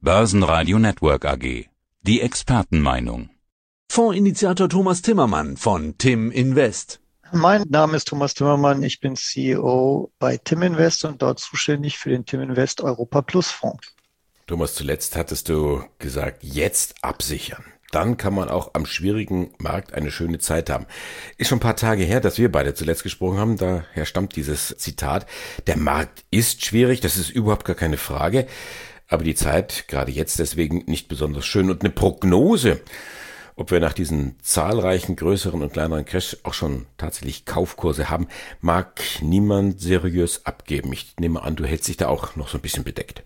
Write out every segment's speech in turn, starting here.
Börsenradio Network AG. Die Expertenmeinung. Fondsinitiator Thomas Timmermann von Tim Invest. Mein Name ist Thomas Timmermann, ich bin CEO bei Tim Invest und dort zuständig für den Tim Invest Europa Plus Fonds. Thomas, zuletzt hattest du gesagt, jetzt absichern. Dann kann man auch am schwierigen Markt eine schöne Zeit haben. Ist schon ein paar Tage her, dass wir beide zuletzt gesprochen haben, daher stammt dieses Zitat. Der Markt ist schwierig, das ist überhaupt gar keine Frage, aber die Zeit, gerade jetzt deswegen, nicht besonders schön. Und eine Prognose, ob wir nach diesen zahlreichen größeren und kleineren Crash auch schon tatsächlich Kaufkurse haben, mag niemand seriös abgeben. Ich nehme an, du hältst dich da auch noch so ein bisschen bedeckt.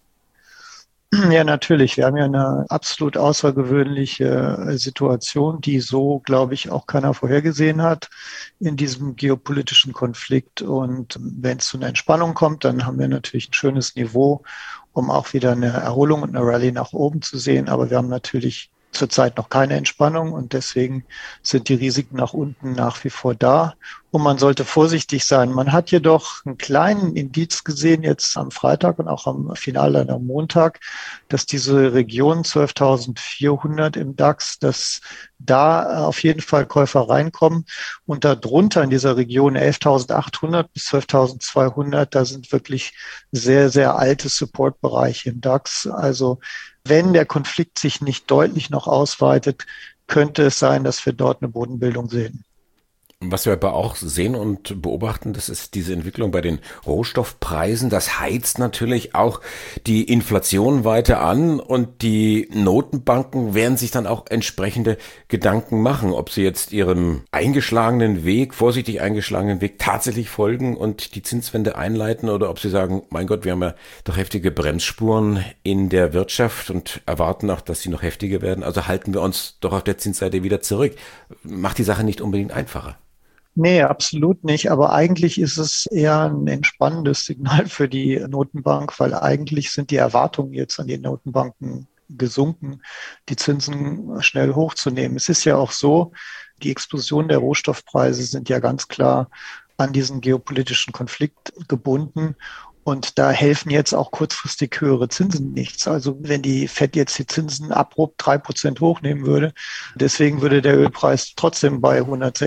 Ja, natürlich. Wir haben ja eine absolut außergewöhnliche Situation, die so, glaube ich, auch keiner vorhergesehen hat in diesem geopolitischen Konflikt. Und wenn es zu einer Entspannung kommt, dann haben wir natürlich ein schönes Niveau, um auch wieder eine Erholung und eine Rallye nach oben zu sehen. Aber wir haben natürlich zurzeit noch keine Entspannung und deswegen sind die Risiken nach unten nach wie vor da. Und man sollte vorsichtig sein. Man hat jedoch einen kleinen Indiz gesehen jetzt am Freitag und auch am Finale am Montag, dass diese Region 12.400 im DAX, dass da auf jeden Fall Käufer reinkommen. Und darunter in dieser Region 11.800 bis 12.200, da sind wirklich sehr, sehr alte Supportbereiche im DAX. Also wenn der Konflikt sich nicht deutlich noch ausweitet, könnte es sein, dass wir dort eine Bodenbildung sehen. Was wir aber auch sehen und beobachten, das ist diese Entwicklung bei den Rohstoffpreisen. Das heizt natürlich auch die Inflation weiter an und die Notenbanken werden sich dann auch entsprechende Gedanken machen, ob sie jetzt ihrem vorsichtig eingeschlagenen Weg tatsächlich folgen und die Zinswende einleiten oder ob sie sagen, mein Gott, wir haben ja doch heftige Bremsspuren in der Wirtschaft und erwarten auch, dass sie noch heftiger werden. Also halten wir uns doch auf der Zinsseite wieder zurück. Macht die Sache nicht unbedingt einfacher. Nee, absolut nicht. Aber eigentlich ist es eher ein entspannendes Signal für die Notenbank, weil eigentlich sind die Erwartungen jetzt an die Notenbanken gesunken, die Zinsen schnell hochzunehmen. Es ist ja auch so, die Explosion der Rohstoffpreise sind ja ganz klar an diesen geopolitischen Konflikt gebunden. Und da helfen jetzt auch kurzfristig höhere Zinsen nichts. Also wenn die FED jetzt die Zinsen abrupt 3% hochnehmen würde, deswegen würde der Ölpreis trotzdem bei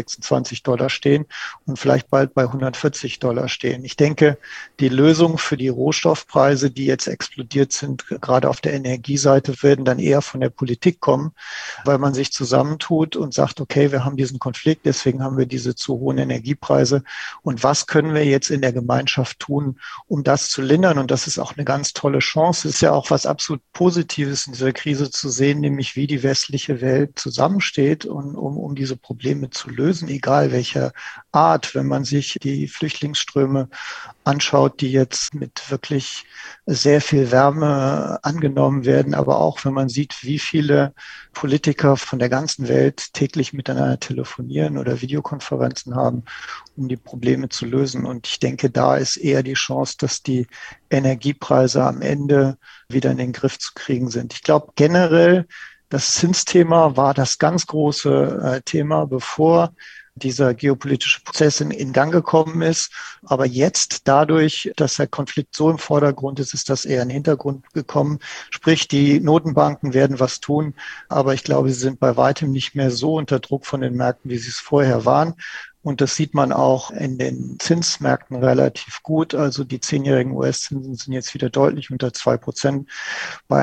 $126 stehen und vielleicht bald bei $140 stehen. Ich denke, die Lösung für die Rohstoffpreise, die jetzt explodiert sind, gerade auf der Energieseite, werden dann eher von der Politik kommen, weil man sich zusammentut und sagt, okay, wir haben diesen Konflikt, deswegen haben wir diese zu hohen Energiepreise. Und was können wir jetzt in der Gemeinschaft tun, um das zu lindern? Und das ist auch eine ganz tolle Chance. Es ist ja auch was absolut Positives in dieser Krise zu sehen, nämlich wie die westliche Welt zusammensteht, um diese Probleme zu lösen, egal welcher Art. Wenn man sich die Flüchtlingsströme anschaut, die jetzt mit wirklich sehr viel Wärme angenommen werden, aber auch wenn man sieht, wie viele Politiker von der ganzen Welt täglich miteinander telefonieren oder Videokonferenzen haben, um die Probleme zu lösen. Und ich denke, da ist eher die Chance, dass die Energiepreise am Ende wieder in den Griff zu kriegen sind. Ich glaube generell, das Zinsthema war das ganz große Thema, bevor dieser geopolitische Prozess in Gang gekommen ist. Aber jetzt dadurch, dass der Konflikt so im Vordergrund ist, ist das eher in den Hintergrund gekommen. Sprich, die Notenbanken werden was tun, aber ich glaube, sie sind bei weitem nicht mehr so unter Druck von den Märkten, wie sie es vorher waren. Und das sieht man auch in den Zinsmärkten relativ gut. Also die 10-jährigen US-Zinsen sind jetzt wieder deutlich unter 2%, bei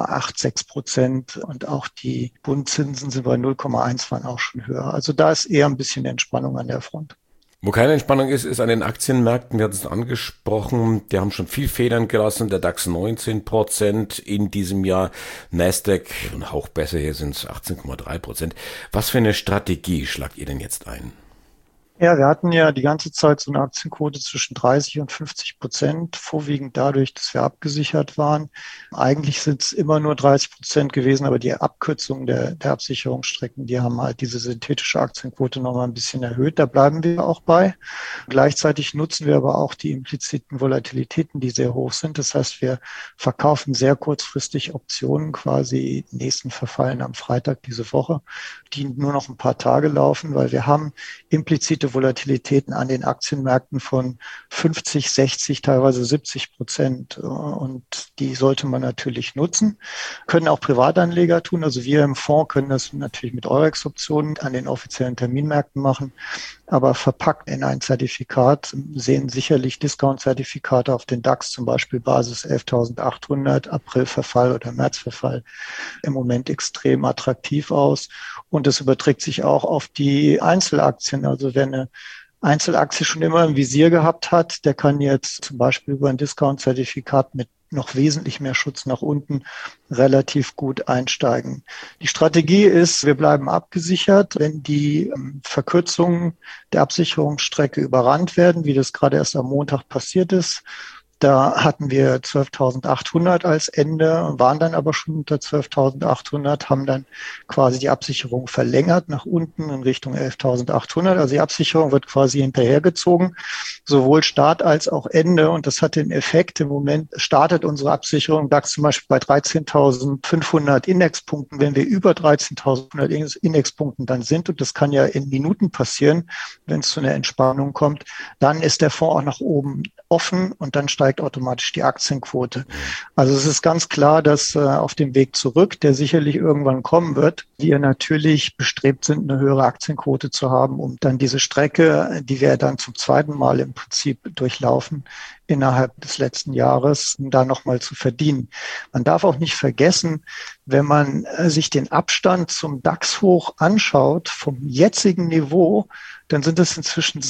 1,86%. Und auch die Bundzinsen sind bei 0,1, waren auch schon höher. Also da ist eher ein bisschen Entspannung an der Front. Wo keine Entspannung ist an den Aktienmärkten. Wir hatten es angesprochen, die haben schon viel Federn gelassen. Der DAX 19% in diesem Jahr. Nasdaq, ein Hauch besser, hier sind es 18,3%. Was für eine Strategie schlagt ihr denn jetzt ein? Ja, wir hatten ja die ganze Zeit so eine Aktienquote zwischen 30 und 50%, vorwiegend dadurch, dass wir abgesichert waren. Eigentlich sind es immer nur 30% gewesen, aber die Abkürzung der Absicherungsstrecken, die haben halt diese synthetische Aktienquote nochmal ein bisschen erhöht. Da bleiben wir auch bei. Gleichzeitig nutzen wir aber auch die impliziten Volatilitäten, die sehr hoch sind. Das heißt, wir verkaufen sehr kurzfristig Optionen, quasi nächsten verfallen am Freitag diese Woche, die nur noch ein paar Tage laufen, weil wir haben implizite heute Volatilitäten an den Aktienmärkten von 50, 60, teilweise 70%. Und die sollte man natürlich nutzen. Können auch Privatanleger tun. Also wir im Fonds können das natürlich mit Eurex-Optionen an den offiziellen Terminmärkten machen. Aber verpackt in ein Zertifikat sehen sicherlich Discount-Zertifikate auf den DAX, zum Beispiel Basis 11.800, Aprilverfall oder Märzverfall, im Moment extrem attraktiv aus. Und das überträgt sich auch auf die Einzelaktien. Also wer eine Einzelaktie schon immer im Visier gehabt hat, der kann jetzt zum Beispiel über ein Discount-Zertifikat mit noch wesentlich mehr Schutz nach unten relativ gut einsteigen. Die Strategie ist, wir bleiben abgesichert, wenn die Verkürzungen der Absicherungsstrecke überrannt werden, wie das gerade erst am Montag passiert ist. Da hatten wir 12.800 als Ende, waren dann aber schon unter 12.800, haben dann quasi die Absicherung verlängert nach unten in Richtung 11.800. Also die Absicherung wird quasi hinterhergezogen, sowohl Start als auch Ende. Und das hat den Effekt, im Moment startet unsere Absicherung DAX zum Beispiel bei 13.500 Indexpunkten. Wenn wir über 13.500 Indexpunkten dann sind, und das kann ja in Minuten passieren, wenn es zu einer Entspannung kommt, dann ist der Fonds auch nach oben offen und dann steigt automatisch die Aktienquote. Also es ist ganz klar, dass auf dem Weg zurück, der sicherlich irgendwann kommen wird, wir natürlich bestrebt sind, eine höhere Aktienquote zu haben, um dann diese Strecke, die wir dann zum zweiten Mal im Prinzip durchlaufen, innerhalb des letzten Jahres, da nochmal zu verdienen. Man darf auch nicht vergessen, wenn man sich den Abstand zum DAX-Hoch anschaut, vom jetzigen Niveau, dann sind es inzwischen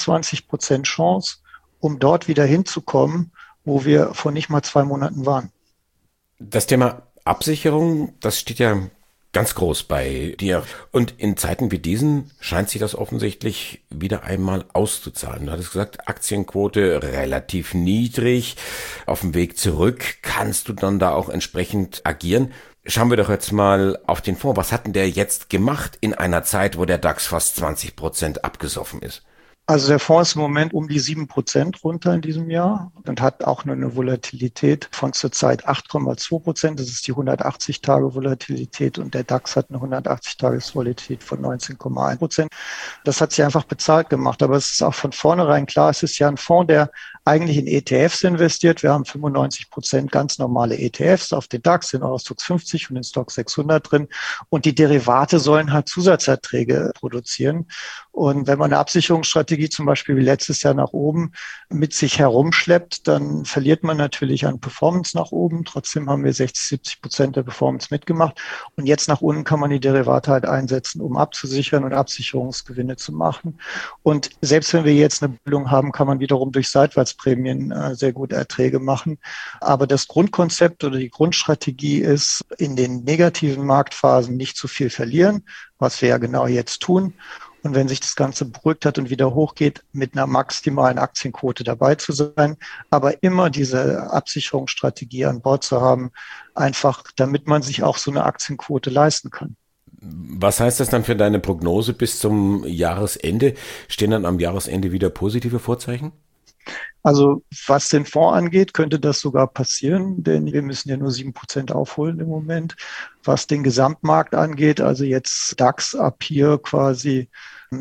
26% Chance, um dort wieder hinzukommen, wo wir vor nicht mal 2 Monaten waren. Das Thema Absicherung, das steht ja ganz groß bei dir. Und in Zeiten wie diesen scheint sich das offensichtlich wieder einmal auszuzahlen. Du hattest gesagt, Aktienquote relativ niedrig. Auf dem Weg zurück kannst du dann da auch entsprechend agieren. Schauen wir doch jetzt mal auf den Fonds. Was hat denn der jetzt gemacht in einer Zeit, wo der DAX fast 20% abgesoffen ist? Also der Fonds ist im Moment um die 7% runter in diesem Jahr und hat auch nur eine Volatilität von zurzeit 8,2%. Das ist die 180-Tage-Volatilität und der DAX hat eine 180-Tages-Volatilität von 19,1%. Das hat sich einfach bezahlt gemacht, aber es ist auch von vornherein klar, es ist ja ein Fonds, der eigentlich in ETFs investiert. Wir haben 95% ganz normale ETFs auf den DAX, den Eurostoxx 50 und den Stoxx 600 drin und die Derivate sollen halt Zusatzerträge produzieren. Und wenn man eine Absicherungsstrategie zum Beispiel wie letztes Jahr nach oben mit sich herumschleppt, dann verliert man natürlich an Performance nach oben. Trotzdem haben wir 60-70% der Performance mitgemacht. Und jetzt nach unten kann man die Derivate halt einsetzen, um abzusichern und Absicherungsgewinne zu machen. Und selbst wenn wir jetzt eine Bildung haben, kann man wiederum durch Seitwärtsprämien sehr gute Erträge machen. Aber das Grundkonzept oder die Grundstrategie ist, in den negativen Marktphasen nicht zu viel verlieren, was wir ja genau jetzt tun. Und wenn sich das Ganze beruhigt hat und wieder hochgeht, mit einer maximalen Aktienquote dabei zu sein, aber immer diese Absicherungsstrategie an Bord zu haben, einfach damit man sich auch so eine Aktienquote leisten kann. Was heißt das dann für deine Prognose bis zum Jahresende? Stehen dann am Jahresende wieder positive Vorzeichen? Also was den Fonds angeht, könnte das sogar passieren, denn wir müssen ja nur 7% aufholen im Moment. Was den Gesamtmarkt angeht, also jetzt DAX ab hier quasi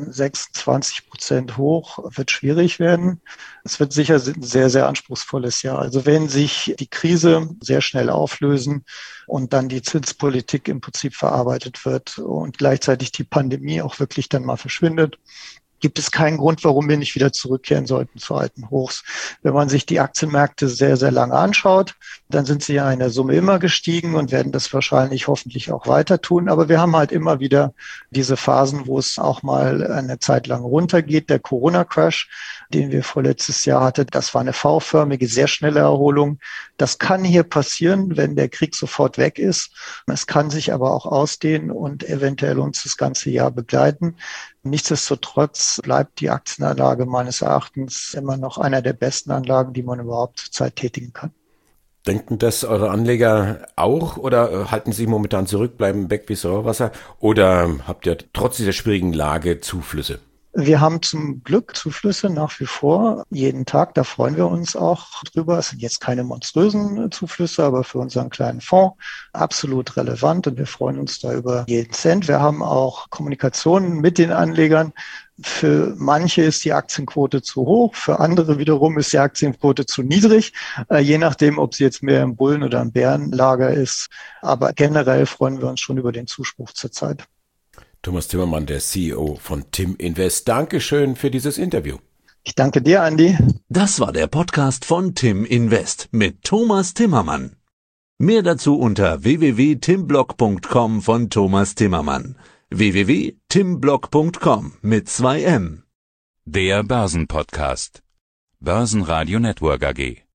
26% hoch, wird schwierig werden. Es wird sicher ein sehr, sehr anspruchsvolles Jahr. Also wenn sich die Krise sehr schnell auflösen und dann die Zinspolitik im Prinzip verarbeitet wird und gleichzeitig die Pandemie auch wirklich dann mal verschwindet, gibt es keinen Grund, warum wir nicht wieder zurückkehren sollten zu alten Hochs. Wenn man sich die Aktienmärkte sehr, sehr lange anschaut, dann sind sie ja in der Summe immer gestiegen und werden das wahrscheinlich hoffentlich auch weiter tun. Aber wir haben halt immer wieder diese Phasen, wo es auch mal eine Zeit lang runtergeht. Der Corona-Crash, den wir vorletztes Jahr hatten, das war eine V-förmige, sehr schnelle Erholung. Das kann hier passieren, wenn der Krieg sofort weg ist. Es kann sich aber auch ausdehnen und eventuell uns das ganze Jahr begleiten. Nichtsdestotrotz bleibt die Aktienanlage meines Erachtens immer noch einer der besten Anlagen, die man überhaupt zurzeit tätigen kann. Denken das eure Anleger auch oder halten sie momentan zurück, bleiben weg wie Säurewasser oder habt ihr trotz dieser schwierigen Lage Zuflüsse? Wir haben zum Glück Zuflüsse nach wie vor jeden Tag. Da freuen wir uns auch drüber. Es sind jetzt keine monströsen Zuflüsse, aber für unseren kleinen Fonds absolut relevant. Und wir freuen uns da über jeden Cent. Wir haben auch Kommunikationen mit den Anlegern. Für manche ist die Aktienquote zu hoch, für andere wiederum ist die Aktienquote zu niedrig, je nachdem, ob sie jetzt mehr im Bullen- oder im Bärenlager ist. Aber generell freuen wir uns schon über den Zuspruch zurzeit. Thomas Timmermann, der CEO von Tim Invest. Dankeschön für dieses Interview. Ich danke dir, Andi. Das war der Podcast von Tim Invest mit Thomas Timmermann. Mehr dazu unter www.timblog.com von Thomas Timmermann. www.timblog.com mit 2 M. Der Börsenpodcast. Börsenradio Network AG.